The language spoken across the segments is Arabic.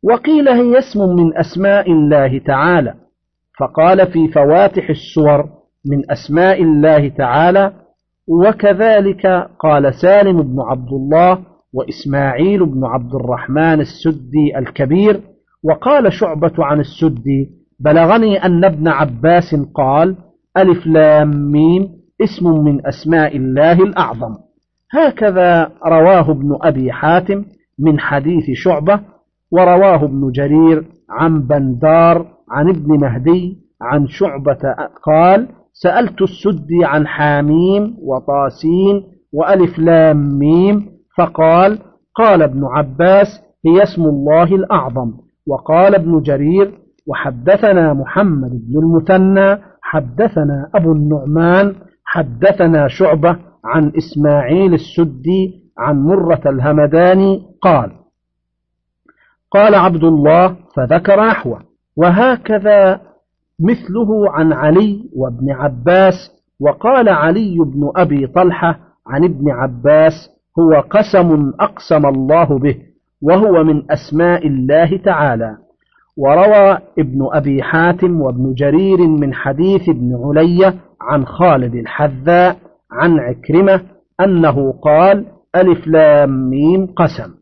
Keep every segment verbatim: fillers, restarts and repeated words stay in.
وقيل هي اسم من أسماء الله تعالى، فقال في فواتح السور من أسماء الله تعالى. وكذلك قال سالم بن عبد الله وإسماعيل بن عبد الرحمن السدي الكبير. وقال شعبة عن السدي: بلغني أن ابن عباس قال: ألف لام ميم اسم من أسماء الله الأعظم. هكذا رواه ابن أبي حاتم من حديث شعبة. ورواه ابن جرير عن بندار عن ابن مهدي عن شعبة قال: سألت السدي عن حاميم وطاسين وألف لام ميم، فقال: قال ابن عباس: هي اسم الله الأعظم. وقال ابن جرير: وحدثنا محمد بن المثنى حدثنا أبو النعمان حدثنا شعبة عن إسماعيل السدي عن مرة الهمداني قال: قال عبد الله فذكر نحوه. وهكذا مثله عن علي وابن عباس. وقال علي بن أبي طلحة عن ابن عباس: هو قسم أقسم الله به، وهو من أسماء الله تعالى. وروى ابن أبي حاتم وابن جرير من حديث ابن علي عن خالد الحذاء عن عكرمة أنه قال: ألف لام ميم قسم.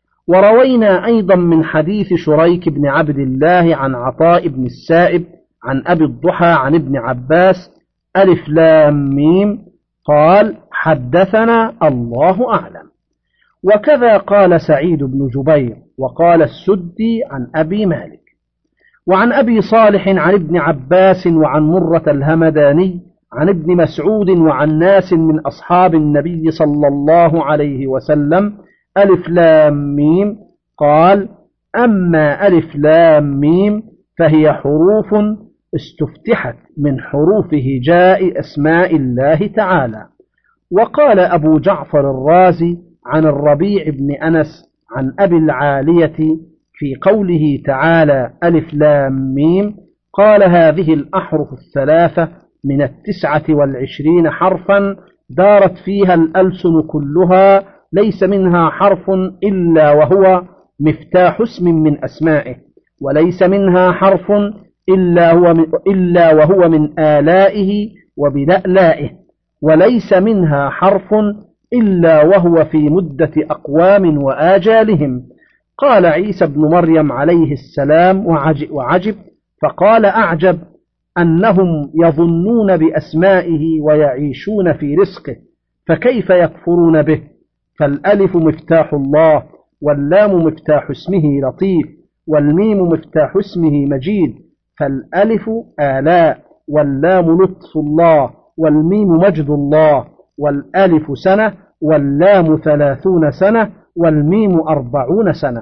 وروينا أيضا من حديث شريك بن عبد الله عن عطاء بن السائب عن أبي الضحى عن ابن عباس: ألف لام ميم قال: حدثنا الله أعلم. وكذا قال سعيد بن جبير. وقال السدي عن أبي مالك. وعن أبي صالح عن ابن عباس وعن مرة الهمداني عن ابن مسعود وعن ناس من أصحاب النبي صلى الله عليه وسلم: ألف لام ميم قال: أما ألف لام ميم فهي حروف استفتحت من حروف هجاء أسماء الله تعالى. وقال أبو جعفر الرازي عن الربيع بن أنس عن أبي العالية في قوله تعالى: ألف لام ميم، قال: هذه الأحرف الثلاثة من التسعة والعشرين حرفا دارت فيها الألسن كلها، ليس منها حرف إلا وهو مفتاح اسم من أسمائه، وليس منها حرف إلا, هو من إلا وهو من آلائه وبلألائه، وليس منها حرف إلا وهو في مدة أقوام وآجالهم. قال عيسى بن مريم عليه السلام: وعجب، فقال: أعجب أنهم يظنون بأسمائه ويعيشون في رزقه، فكيف يكفرون به؟ فالألف مفتاح الله، واللام مفتاح اسمه لطيف، والميم مفتاح اسمه مجيد. فالألف آلاء، واللام لطف الله، والميم مجد الله. والألف سنة، واللام ثلاثون سنة، والميم أربعون سنة.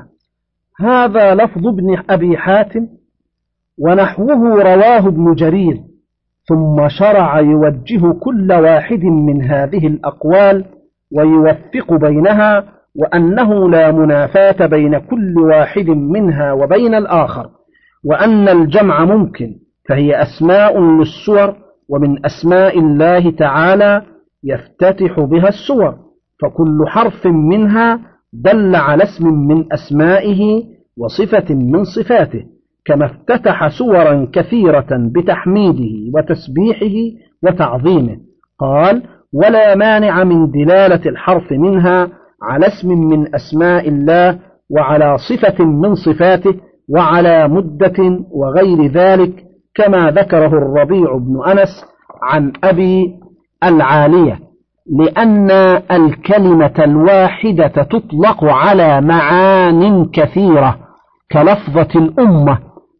هذا لفظ ابن أبي حاتم، ونحوه رواه ابن جرير، ثم شرع يوجه كل واحد من هذه الأقوال ويوفق بينها، وأنه لا منافاة بين كل واحد منها وبين الآخر، وأن الجمع ممكن، فهي أسماء للسور، ومن أسماء الله تعالى يفتتح بها السور، فكل حرف منها دل على اسم من أسمائه وصفة من صفاته، كما افتتح سورا كثيرة بتحميده وتسبيحه وتعظيمه. قال: ولا مانع من دلالة الحرف منها على اسم من أسماء الله، وعلى صفة من صفاته، وعلى مدة وغير ذلك، كما ذكره الربيع بن أنس عن أبي العالية، لأن الكلمة الواحدة تطلق على معان كثيرة كلفظة الأمة،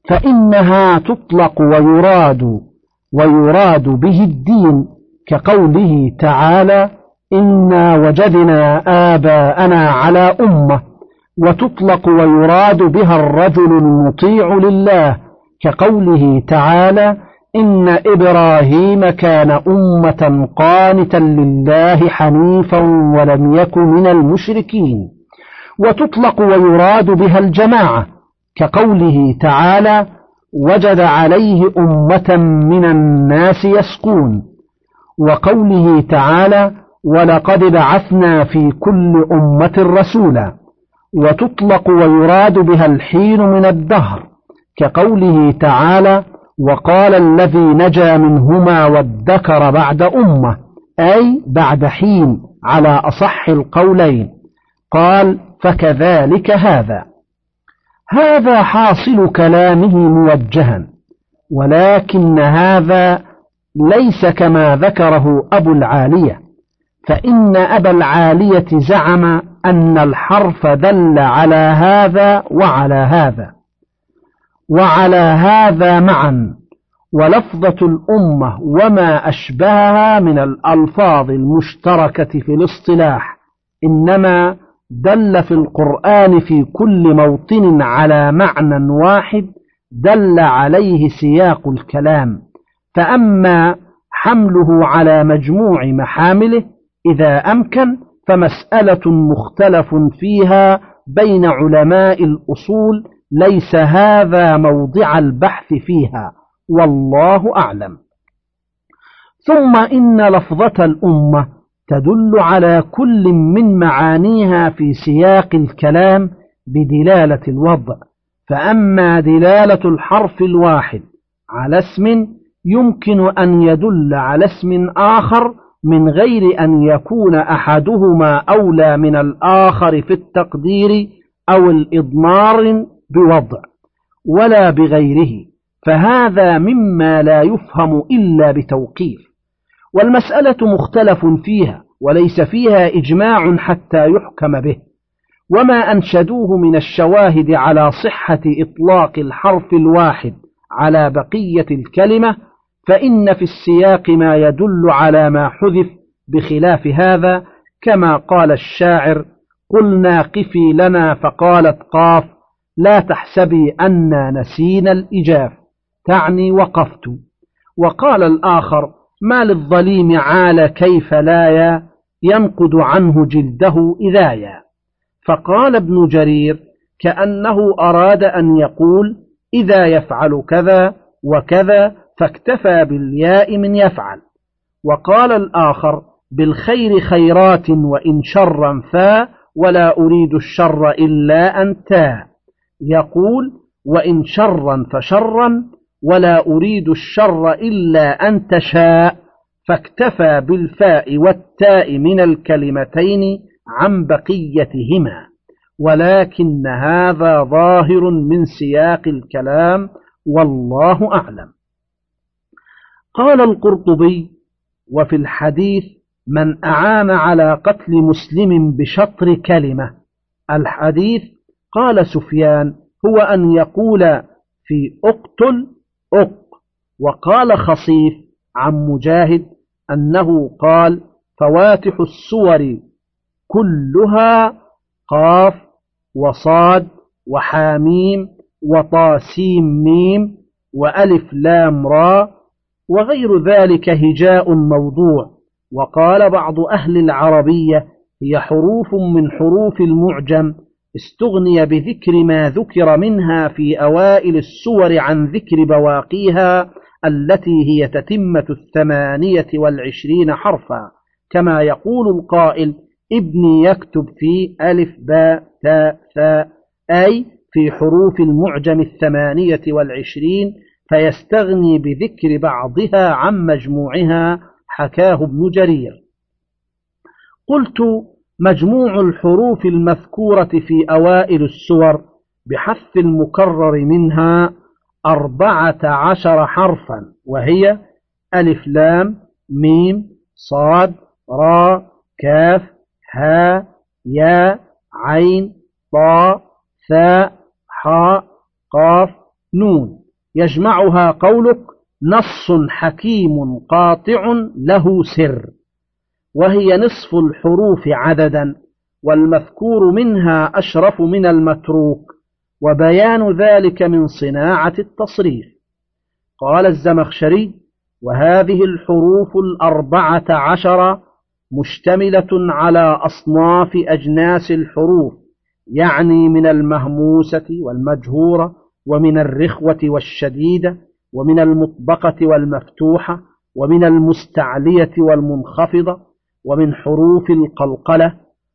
فإنها تطلق ويراد ويراد به الدين، كقوله تعالى: إنا وجدنا آباءنا على أمة. وتطلق ويراد بها الرجل المطيع لله، كقوله تعالى: إن إبراهيم كان أمة قانتا لله حنيفا ولم يك من المشركين. وتطلق ويراد بها الجماعة، كقوله تعالى: وجد عليه أمة من الناس يسقون. وقوله تعالى: ولقد بعثنا في كل أمة رسولا. وتطلق ويراد بها الحين من الدهر، كقوله تعالى: وقال الذي نجا منهما وادكر بعد أمة، أي بعد حين على أصح القولين. قال: فكذلك هذا. هذا حاصل كلامه موجها، ولكن هذا ليس كما ذكره أبو العالية، فإن أبا العالية زعم أن الحرف دل على هذا وعلى هذا وعلى هذا معا، ولفظة الأمة وما أشبهها من الألفاظ المشتركة في الاصطلاح إنما دل في القرآن في كل موطن على معنى واحد دل عليه سياق الكلام، فأما حمله على مجموع محامله إذا أمكن فمسألة مختلف فيها بين علماء الأصول، ليس هذا موضع البحث فيها، والله أعلم. ثم إن لفظة الأمة تدل على كل من معانيها في سياق الكلام بدلالة الوضع، فأما دلالة الحرف الواحد على اسم يمكن أن يدل على اسم آخر من غير أن يكون أحدهما أولى من الآخر في التقدير أو الإضمار بوضع ولا بغيره، فهذا مما لا يفهم إلا بتوقيف. والمسألة مختلف فيها وليس فيها إجماع حتى يحكم به، وما أنشدوه من الشواهد على صحة إطلاق الحرف الواحد على بقية الكلمة، فإن في السياق ما يدل على ما حذف بخلاف هذا، كما قال الشاعر: قلنا قفي لنا فقالت قاف، لا تحسبي أنا نسينا الإجاف، تعني وقفت. وقال الآخر: ما للظليم عال كيف لايا، ينقد عنه جلده إذايا. فقال ابن جرير: كأنه أراد أن يقول إذا يفعل كذا وكذا، فاكتفى بالياء من يفعل. وقال الآخر: بالخير خيرات وإن شرا فا، ولا أريد الشر إلا أنتا، يقول وإن شرا فشرا ولا أريد الشر إلا أن تشاء، فاكتفى بالفاء والتاء من الكلمتين عن بقيتهما، ولكن هذا ظاهر من سياق الكلام، والله أعلم. قال القرطبي: وفي الحديث من أعان على قتل مسلم بشطر كلمة. الحديث، قال سفيان، هو أن يقول في أقتل أق. وقال خصيف عن مجاهد أنه قال: فواتح السور كلها قاف وصاد وحاميم وطاسيم ميم وألف لام را، وغير ذلك هجاء موضوع. وقال بعض أهل العربية: هي حروف من حروف المعجم استغني بذكر ما ذكر منها في أوائل السور عن ذكر بواقيها التي هي تتمة الثمانية والعشرين حرفا، كما يقول القائل: ابني يكتب في ألف باء تاء ثاء، أي في حروف المعجم الثمانية والعشرين، فيستغني بذكر بعضها عن مجموعها، حكاه ابن جرير. قلت: مجموع الحروف المذكورة في أوائل السور بحذف المكرر منها أربعة عشر حرفا، وهي ألف لام ميم صاد را كاف ها يا عين طاء ثاء حاء قاف نون، يجمعها قولك: نص حكيم قاطع له سر، وهي نصف الحروف عددا، والمذكور منها أشرف من المتروك، وبيان ذلك من صناعة التصريف. قال الزمخشري: وهذه الحروف الأربعة عشر مشتملة على أصناف أجناس الحروف، يعني من المهموسة والمجهورة، ومن الرخوة والشديدة، ومن المطبقة والمفتوحة، ومن المستعلية والمنخفضة، ومن حروف القلقلة،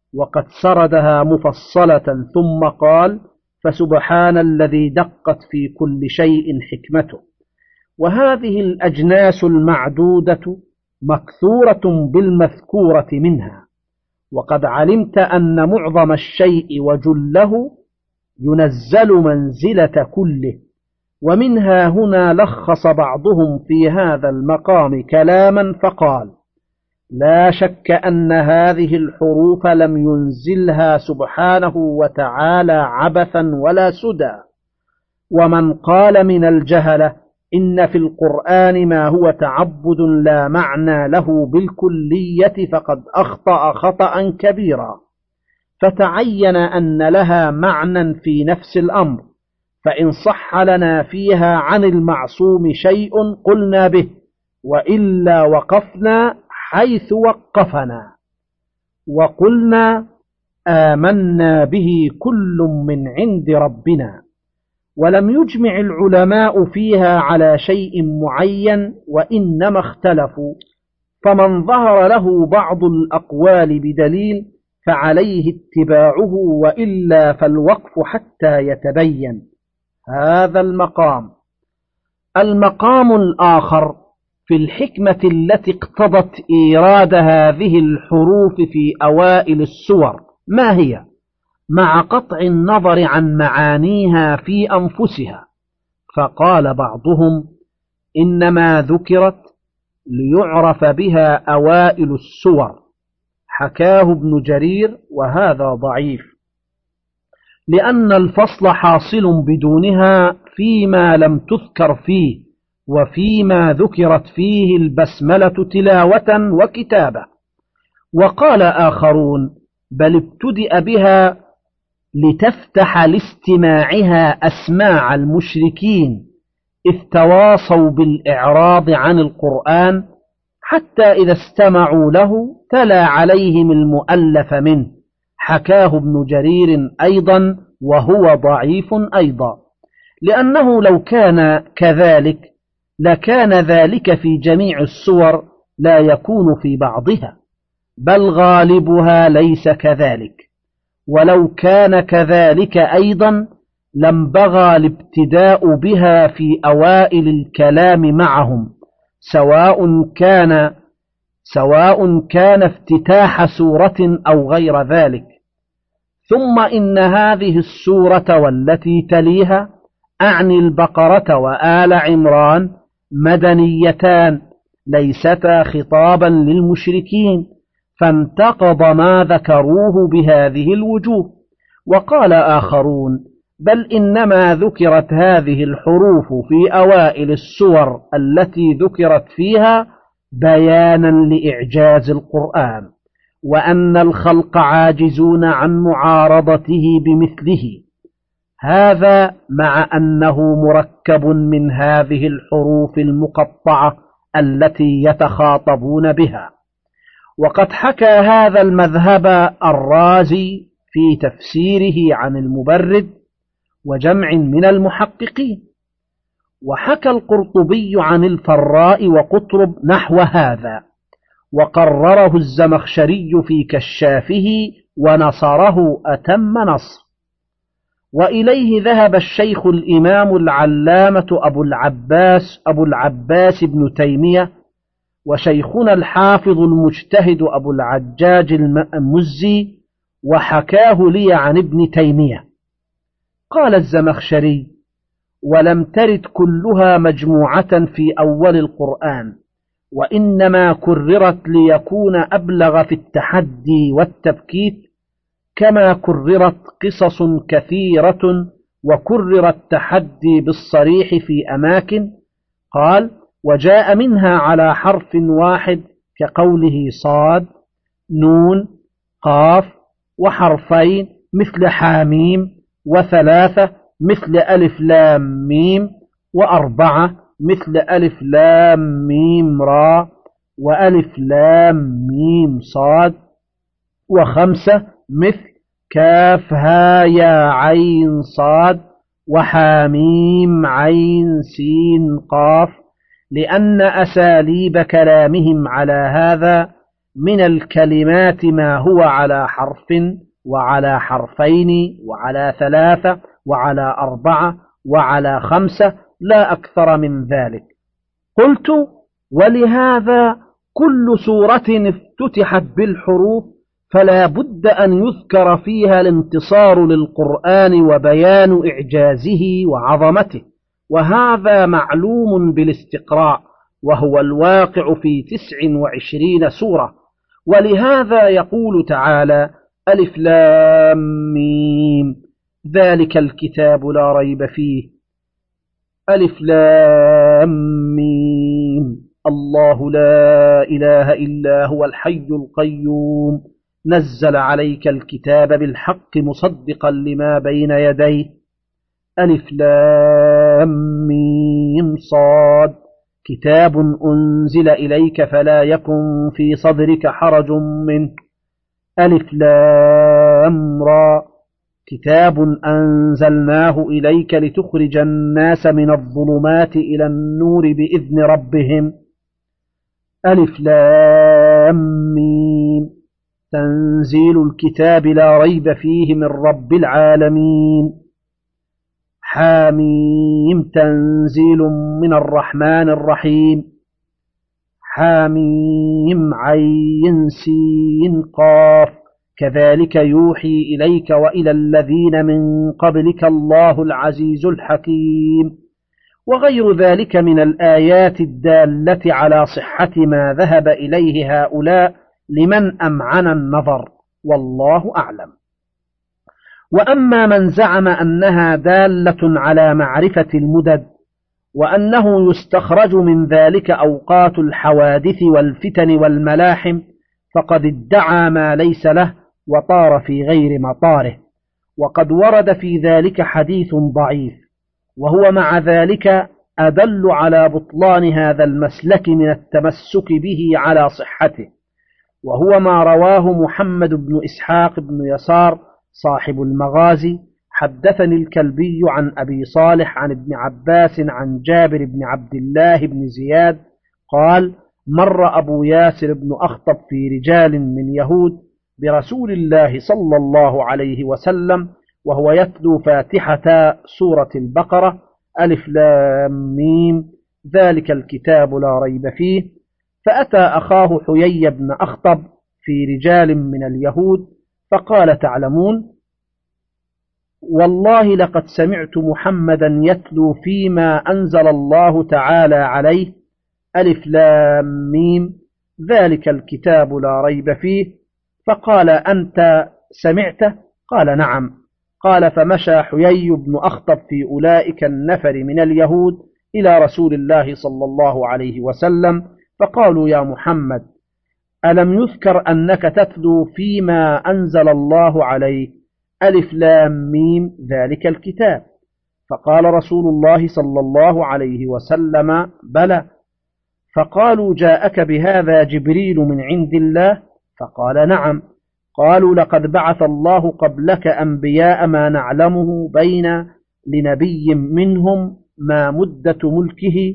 وقد سردها مفصلة ثم قال: فسبحان الذي دقت في كل شيء حكمته. وهذه الأجناس المعدودة مكثورة بالمذكورة منها، وقد علمت أن معظم الشيء وجله ينزل منزلة كله. ومنها هنا لخص بعضهم في هذا المقام كلاما فقال: لا شك أن هذه الحروف لم ينزلها سبحانه وتعالى عبثا ولا سدى. ومن قال من الجهلة إن في القرآن ما هو تعبد لا معنى له بالكلية فقد أخطأ خطأ كبيرا، فتعين أن لها معنى في نفس الأمر، فإن صح لنا فيها عن المعصوم شيء قلنا به، وإلا وقفنا حيث وقفنا وقلنا آمنا به كل من عند ربنا. ولم يجمع العلماء فيها على شيء معين، وإنما اختلفوا، فمن ظهر له بعض الأقوال بدليل فعليه اتباعه، وإلا فالوقف حتى يتبين. هذا المقام. المقام الآخر في الحكمة التي اقتضت إيراد هذه الحروف في أوائل السور ما هي، مع قطع النظر عن معانيها في أنفسها. فقال بعضهم: إنما ذكرت ليعرف بها أوائل السور، حكاه ابن جرير، وهذا ضعيف، لأن الفصل حاصل بدونها فيما لم تذكر فيه، وفيما ذكرت فيه البسملة تلاوة وكتابة. وقال آخرون: بل ابتدأ بها لتفتح لاستماعها أسماع المشركين إذ تواصوا بالإعراض عن القرآن، حتى إذا استمعوا له تلا عليهم المؤلف منه، حكاه ابن جرير أيضا، وهو ضعيف أيضا، لأنه لو كان كذلك لكان ذلك في جميع السور، لا يكون في بعضها، بل غالبها ليس كذلك. ولو كان كذلك أيضا لم بغى الابتداء بها في أوائل الكلام معهم، سواء كان سواء كان افتتاح سورة أو غير ذلك. ثم إن هذه السورة والتي تليها، أعني البقرة وآل عمران، مدنيتان ليستا خطابا للمشركين، فانتقض ما ذكروه بهذه الوجوه. وقال آخرون: بل إنما ذكرت هذه الحروف في أوائل السور التي ذكرت فيها بيانا لإعجاز القرآن، وأن الخلق عاجزون عن معارضته بمثله. هذا مع أنه مركب من هذه الحروف المقطعة التي يتخاطبون بها. وقد حكى هذا المذهب الرازي في تفسيره عن المبرد وجمع من المحققين، وحكى القرطبي عن الفراء وقطرب نحو هذا، وقرره الزمخشري في كشافه ونصره أتم نصر. وإليه ذهب الشيخ الإمام العلامة أبو العباس أبو العباس ابن تيمية، وشيخنا الحافظ المجتهد أبو العجاج المزي، وحكاه لي عن ابن تيمية. قال الزمخشري: ولم ترد كلها مجموعة في أول القرآن، وإنما كررت ليكون أبلغ في التحدي والتبكيت، كما كررت قصص كثيرة وكرر التحدي بالصريح في أماكن. قال: وجاء منها على حرف واحد كقوله صاد، نون، قاف، وحرفين مثل حاميم، وثلاثة مثل ألف لام ميم، وأربعة مثل ألف لام ميم را، وألف لام ميم صاد، وخمسة مثل كاف ها يا عين صاد، وحاميم عين سين قاف، لأن أساليب كلامهم على هذا من الكلمات ما هو على حرف وعلى حرفين وعلى ثلاثة وعلى أربعة وعلى خمسة لا أكثر من ذلك. قلت: ولهذا كل سورة افتتحت بالحروف فلا بد أن يذكر فيها الانتصار للقرآن وبيان إعجازه وعظمته، وهذا معلوم بالاستقراء، وهو الواقع في تسع وعشرين سورة. ولهذا يقول تعالى: ألف لام ميم ذلك الكتاب لا ريب فيه، ألف لام ميم الله لا إله إلا هو الحي القيوم نزل عليك الكتاب بالحق مصدقا لما بين يديه، ألف لام ميم صاد كتاب أنزل إليك فلا يكن في صدرك حرج منه، ألف لام را كتاب أنزلناه إليك لتخرج الناس من الظلمات إلى النور بإذن ربهم، ألف لام ميم تنزيل الكتاب لا ريب فيه من رب العالمين، حاميم تنزيل من الرحمن الرحيم، حاميم عين سين قاف كذلك يوحي إليك وإلى الذين من قبلك الله العزيز الحكيم، وغير ذلك من الآيات الدالة على صحة ما ذهب إليه هؤلاء لمن أمعن النظر، والله أعلم. وأما من زعم أنها دالة على معرفة المدد وأنه يستخرج من ذلك أوقات الحوادث والفتن والملاحم فقد ادعى ما ليس له وطار في غير مطاره، وقد ورد في ذلك حديث ضعيف، وهو مع ذلك أدل على بطلان هذا المسلك من التمسك به على صحته، وهو ما رواه محمد بن إسحاق بن يسار صاحب المغازي: حدثني الكلبي عن أبي صالح عن ابن عباس عن جابر بن عبد الله بن زياد قال: مر أبو ياسر بن أخطب في رجال من يهود برسول الله صلى الله عليه وسلم وهو يتلو فاتحة سورة البقرة: ألف لام ميم ذلك الكتاب لا ريب فيه، فأتى أخاه حيي بن أخطب في رجال من اليهود فقال: تعلمون والله لقد سمعت محمدا يتلو فيما أنزل الله تعالى عليه ألف لام ميم ذلك الكتاب لا ريب فيه، فقال: أنت سمعته؟ قال: نعم. قال: فمشى حيي بن أخطب في أولئك النفر من اليهود إلى رسول الله صلى الله عليه وسلم فقالوا: يا محمد، ألم يذكر أنك تتلو فيما أنزل الله عليه ألف لام ميم ذلك الكتاب؟ فقال رسول الله صلى الله عليه وسلم: بلى. فقالوا: جاءك بهذا جبريل من عند الله؟ فقال: نعم. قالوا: لقد بعث الله قبلك أنبياء ما نعلمه بين لنبي منهم ما مدة ملكه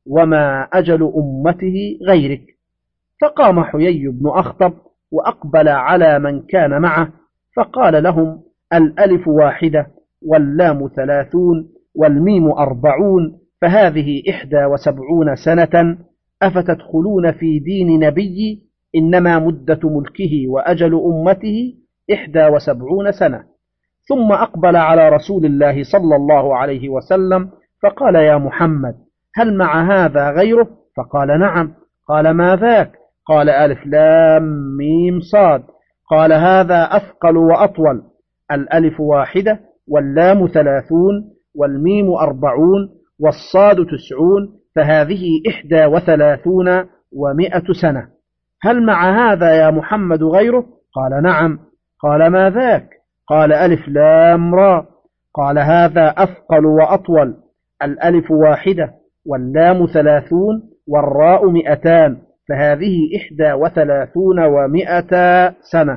وما أجل أمته غيرك. فقام حيي بن أخطب وأقبل على من كان معه فقال لهم: الألف واحدة واللام ثلاثون والميم أربعون، فهذه إحدى وسبعون سنة، أفتدخلون في دين نبي إنما مدة ملكه وأجل أمته إحدى وسبعون سنة. ثم أقبل على رسول الله صلى الله عليه وسلم فقال: يا محمد، هل مع هذا غيره؟ فقال: نعم. قال: ما ذاك؟ قال: ألف لام ميم صاد. قال: هذا أثقل وأطول، الألف واحدة واللام ثلاثون والميم أربعون والصاد تسعون، فهذه إحدى وثلاثون ومائة سنة. هل مع هذا يا محمد غيره؟ قال: نعم. قال: ما ذاك؟ قال: ألف لام را. قال: هذا أثقل وأطول، الألف واحدة واللام ثلاثون والراء مئتان، فهذه إحدى وثلاثون ومائة سنة.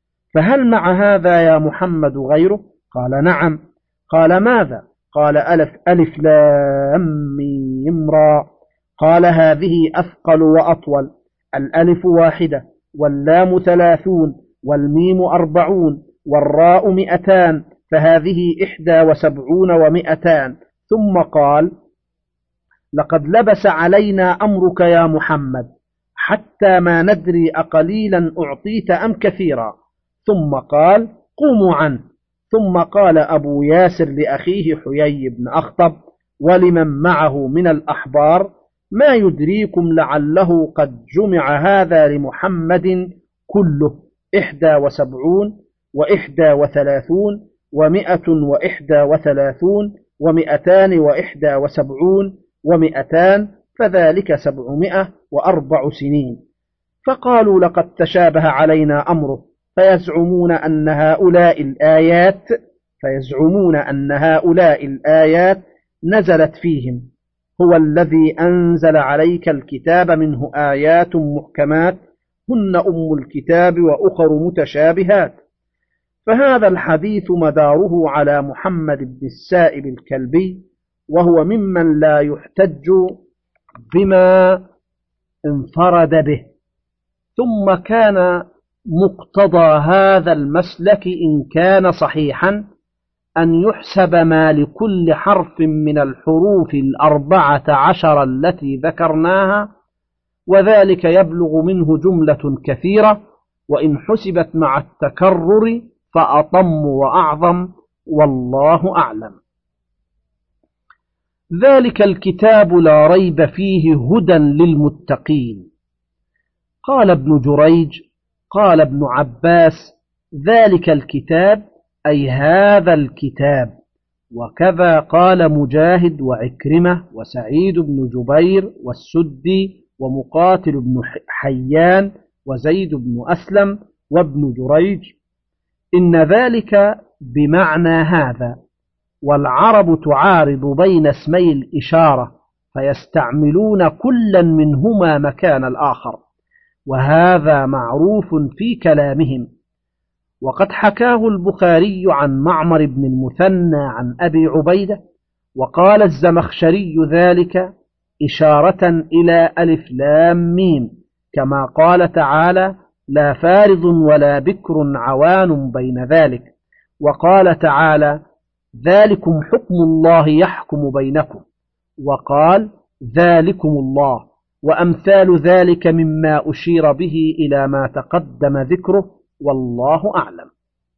فهل مع هذا يا محمد غيره؟ قال: نعم. قال: ماذا؟ قال: ألف, ألف لام ميم را. قال: هذه أثقل وأطول، الألف واحدة واللام ثلاثون والميم أربعون والراء مئتان، فهذه إحدى وسبعون ومئتان. ثم قال: لقد لبس علينا أمرك يا محمد حتى ما ندري أقليلا أعطيت أم كثيرا. ثم قال: قوموا عنه. ثم قال أبو ياسر لأخيه حيي بن أخطب ولمن معه من الأحبار: ما يدريكم لعله قد جمع هذا لمحمد كله إحدى وسبعون وإحدى وثلاثون ومئة وإحدى وثلاثون ومئتان وإحدى وسبعون ومئتان، فذلك سبعمائة وأربع سنين. فقالوا: لقد تشابه علينا أمره. فيزعمون أن هؤلاء الآيات فيزعمون أن هؤلاء الآيات نزلت فيهم: هو الذي أنزل عليك الكتاب منه آيات محكمات هن أم الكتاب وأخر متشابهات. فهذا الحديث مداره على محمد بن السائب الكلبي، وهو ممن لا يحتج بما انفرد به. ثم كان مقتضى هذا المسلك إن كان صحيحا أن يحسب ما لكل حرف من الحروف الأربعة عشر التي ذكرناها، وذلك يبلغ منه جملة كثيرة، وإن حسبت مع التكرر فأطم وأعظم، والله أعلم. ذلك الكتاب لا ريب فيه هدى للمتقين. قال ابن جريج: قال ابن عباس: ذلك الكتاب أي هذا الكتاب. وكذا قال مجاهد وعكرمة وسعيد بن جبير والسدي ومقاتل بن حيان وزيد بن أسلم وابن جريج: إن ذلك بمعنى هذا. والعرب تعارض بين اسمي الإشارة فيستعملون كلا منهما مكان الآخر، وهذا معروف في كلامهم. وقد حكاه البخاري عن معمر بن المثنى عن أبي عبيدة، وقال الزمخشري ذلك إشارة إلى ألف لام ميم، كما قال تعالى: لا فارض ولا بكر عوان بين ذلك. وقال تعالى: ذلكم حكم الله يحكم بينكم. وقال: ذلكم الله. وأمثال ذلك مما أشير به إلى ما تقدم ذكره، والله أعلم.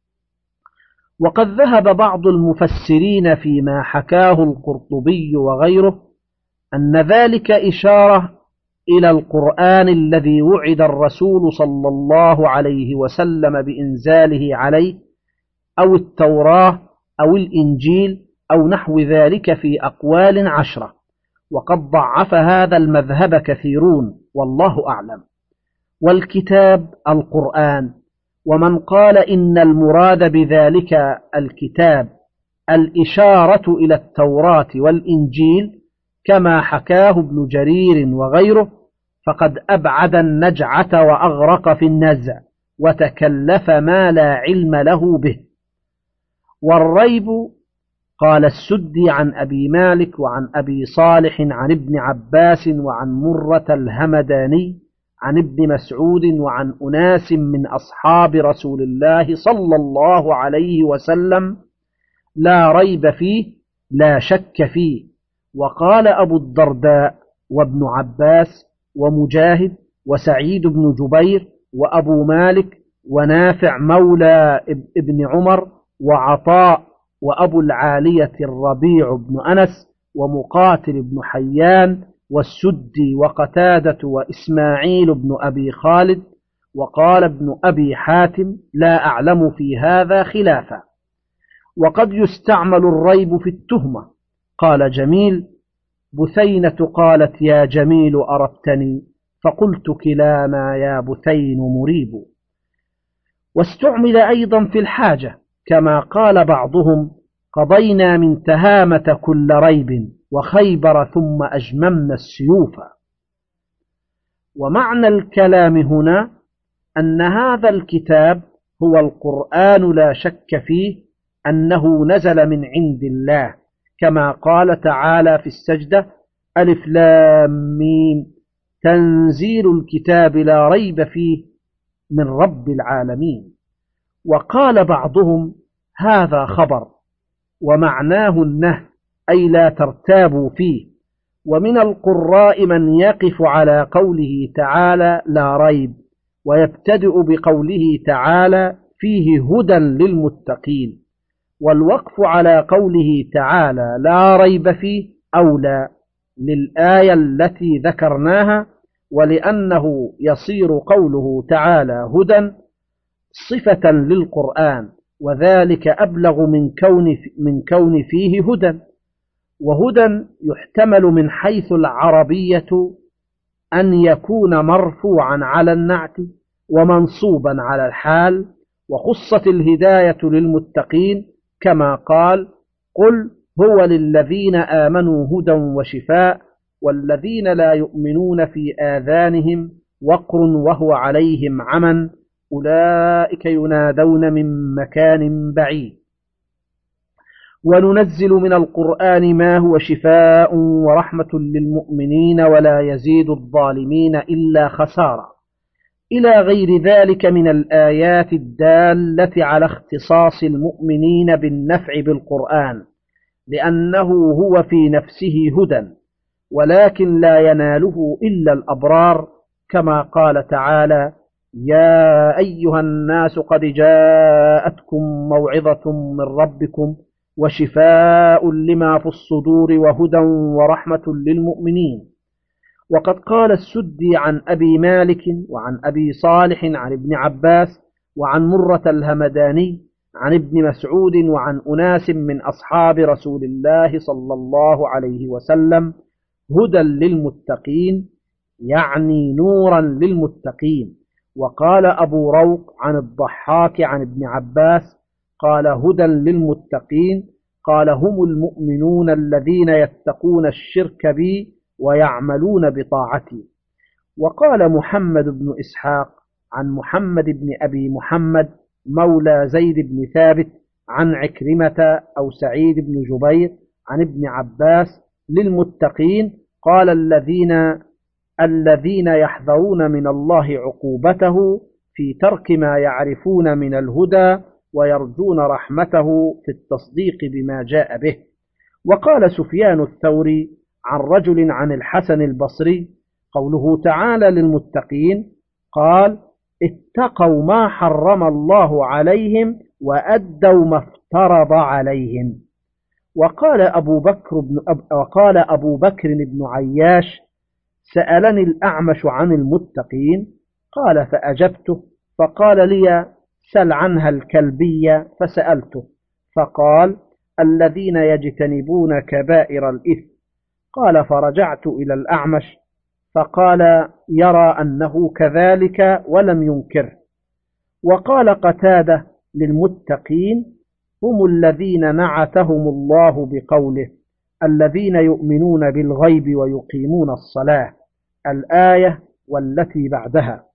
وقد ذهب بعض المفسرين فيما حكاه القرطبي وغيره أن ذلك إشارة إلى القرآن الذي وعد الرسول صلى الله عليه وسلم بإنزاله عليه، أو التوراة أو الإنجيل أو نحو ذلك في أقوال عشرة. وقد ضعف هذا المذهب كثيرون، والله أعلم. والكتاب القرآن. ومن قال إن المراد بذلك الكتاب الإشارة إلى التوراة والإنجيل كما حكاه ابن جرير وغيره، فقد أبعد النجعة وأغرق في النزع وتكلف ما لا علم له به. والريب قال السدي عن أبي مالك وعن أبي صالح عن ابن عباس وعن مرة الهمداني عن ابن مسعود وعن أناس من أصحاب رسول الله صلى الله عليه وسلم: لا ريب فيه لا شك فيه. وقال أبو الدرداء وابن عباس ومجاهد وسعيد بن جبير وأبو مالك ونافع مولى ابن عمر وعطاء وأبو العالية الربيع بن أنس ومقاتل بن حيان والسدي وقتادة وإسماعيل بن أبي خالد. وقال ابن أبي حاتم: لا أعلم في هذا خلافا. وقد يستعمل الريب في التهمة. قال جميل: بثينة قالت: يا جميل أردتني، فقلت: كلانا يا بثين مريب. واستعمل أيضا في الحاجة، كما قال بعضهم: قضينا من تهامة كل ريب وخيبر ثم أجممنا السيوف. ومعنى الكلام هنا أن هذا الكتاب هو القرآن، لا شك فيه أنه نزل من عند الله، كما قال تعالى في السجدة: ألف لام ميم تنزيل الكتاب لا ريب فيه من رب العالمين. وقال بعضهم هذا خبر ومعناه النهي، أي لا ترتابوا فيه. ومن القراء من يقف على قوله تعالى لا ريب، ويبتدئ بقوله تعالى فيه هدى للمتقين، والوقف على قوله تعالى لا ريب فيه أولى للآية التي ذكرناها، ولأنه يصير قوله تعالى هدى صفة للقرآن، وذلك أبلغ من كون من كون فيه هدى. وهدى يحتمل من حيث العربية أن يكون مرفوعا على النعت ومنصوبا على الحال، وخصت الهداية للمتقين كما قال قل هو للذين آمنوا هدى وشفاء والذين لا يؤمنون في آذانهم وقر وهو عليهم عمى أولئك ينادون من مكان بعيد. وننزل من القرآن ما هو شفاء ورحمة للمؤمنين ولا يزيد الظالمين إلا خسارة، إلى غير ذلك من الآيات الدالة على اختصاص المؤمنين بالنفع بالقرآن، لأنه هو في نفسه هدى، ولكن لا يناله إلا الأبرار، كما قال تعالى يا أيها الناس قد جاءتكم موعظة من ربكم وشفاء لما في الصدور وهدى ورحمة للمؤمنين. وقد قال السدي عن أبي مالك وعن أبي صالح عن ابن عباس وعن مرة الهمداني عن ابن مسعود وعن أناس من أصحاب رسول الله صلى الله عليه وسلم هدى للمتقين، يعني نورا للمتقين. وقال أبو روق عن الضحاك عن ابن عباس قال هدى للمتقين، قال هم المؤمنون الذين يتقون الشرك بي ويعملون بطاعتي. وقال محمد بن إسحاق عن محمد بن أبي محمد مولى زيد بن ثابت عن عكرمة أو سعيد بن جبير عن ابن عباس للمتقين قال الذين الذين يحذرون من الله عقوبته في ترك ما يعرفون من الهدى ويرجون رحمته في التصديق بما جاء به. وقال سفيان الثوري عن رجل عن الحسن البصري قوله تعالى للمتقين قال اتقوا ما حرم الله عليهم وأدوا ما افترض عليهم. وقال أبو بكر بن أب وقال أبو بكر بن عياش سألني الأعمش عن المتقين قال فأجبته، فقال لي سل عنها الكلبية، فسألته فقال الذين يجتنبون كبائر الإثم. قال فرجعت إلى الأعمش فقال يرى أنه كذلك ولم ينكره. وقال قتادة للمتقين هم الذين نعتهم الله بقوله الذين يؤمنون بالغيب ويقيمون الصلاة، الآية والتي بعدها.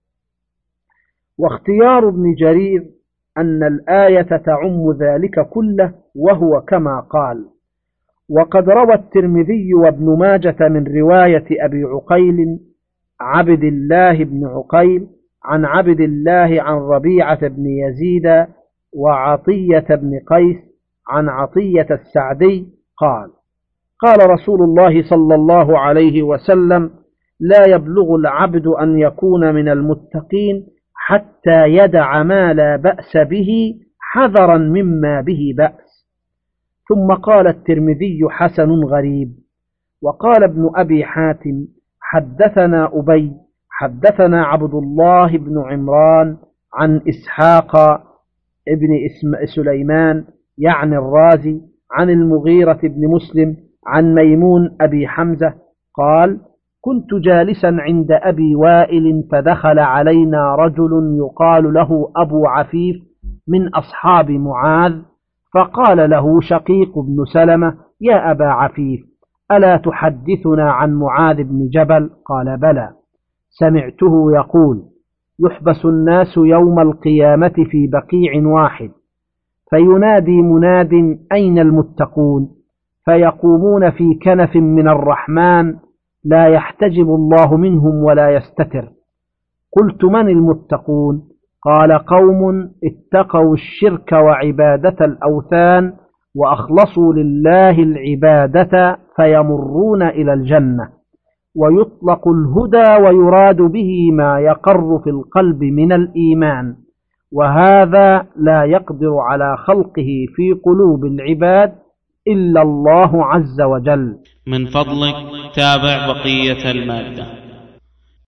واختيار ابن جرير أن الآية تعم ذلك كله، وهو كما قال. وقد روى الترمذي وابن ماجة من رواية أبي عقيل عبد الله بن عقيل عن عبد الله عن ربيعة بن يزيد وعطية بن قيس عن عطية السعدي قال قال رسول الله صلى الله عليه وسلم لا يبلغ العبد أن يكون من المتقين حتى يدع ما لا بأس به حذرا مما به بأس. ثم قال الترمذي حسن غريب. وقال ابن أبي حاتم حدثنا أبي حدثنا عبد الله بن عمران عن إسحاق ابن سليمان يعني الرازي عن المغيرة بن مسلم عن ميمون أبي حمزة قال كنت جالسا عند أبي وائل فدخل علينا رجل يقال له أبو عفيف من أصحاب معاذ، فقال له شقيق بن سلمة يا أبا عفيف ألا تحدثنا عن معاذ بن جبل؟ قال بلى، سمعته يقول يحبس الناس يوم القيامة في بقيع واحد فينادي مناد أين المتقون؟ فيقومون في كنف من الرحمن لا يحتجب الله منهم ولا يستتر. قلت من المتقون؟ قال قوم اتقوا الشرك وعبادة الأوثان وأخلصوا لله العبادة فيمرون إلى الجنة. ويطلق الهدى ويراد به ما يقر في القلب من الإيمان، وهذا لا يقدر على خلقه في قلوب العباد إلا الله عز وجل. من فضلك تابع بقية المادة.